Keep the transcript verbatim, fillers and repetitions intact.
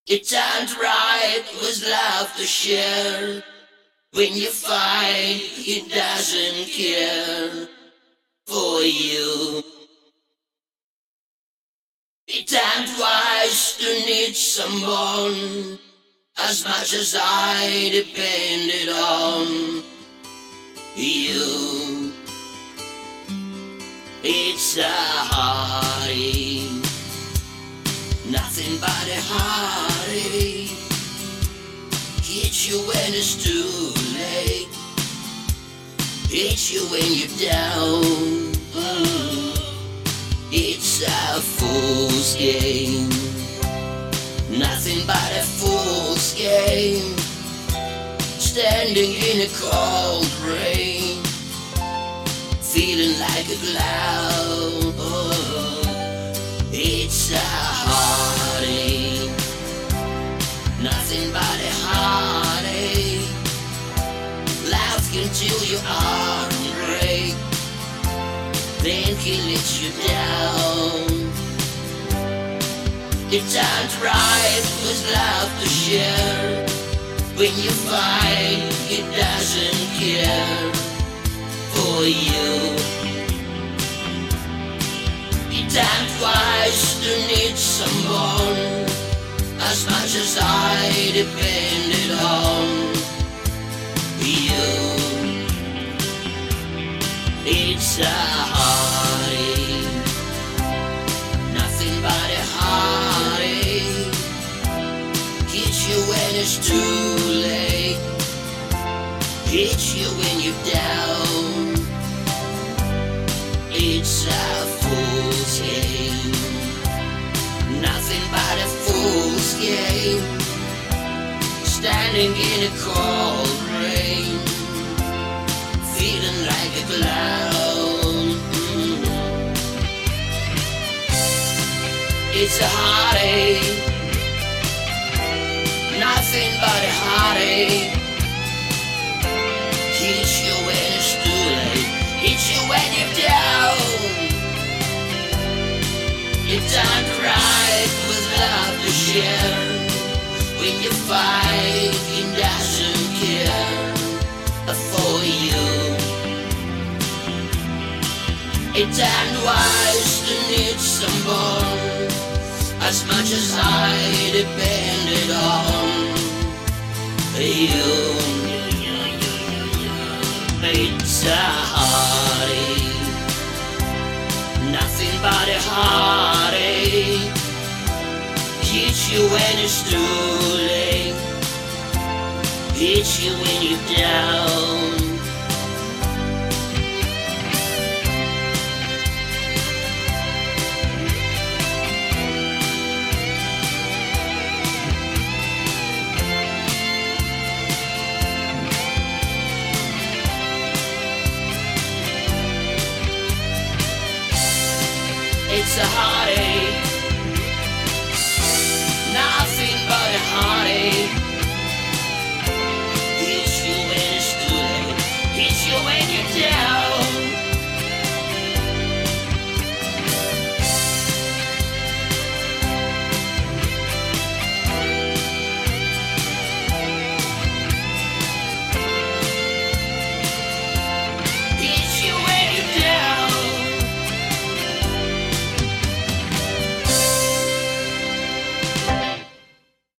It ain't right with love to share. When you find he doesn't care for you. It ain't wise to need someone as much as I depended on you. It's a heartache, nothing but a heartache. Hits you when it's too late, hits you when you're down. It's a fool's game, nothing but a fool's game. Standing in a cold rain, feeling like a cloud. It's a heartache, nothing but a heartache. Life can till your arm break, then he lets you down. It ain't right with love to share. When you find he doesn't care for you. It ain't wise to need someone as much as I depended on you. It's a heartache, nothing but a heartache. Hits you when it's too late, hits you when you're down. It's a fool's game, nothing but a fool's game. Standing in a cold rain, feeling like a clown. It's a heartache, nothing but a heartache. Hits you when it's too late, hits you when you're down. It ain't right with love to share. When you fight, he doesn't care for you. It ain't wise to need someone as much as I depended on you. It's a heartache, nothing but a heartache. Hits you when it's too late, hits you when you're down.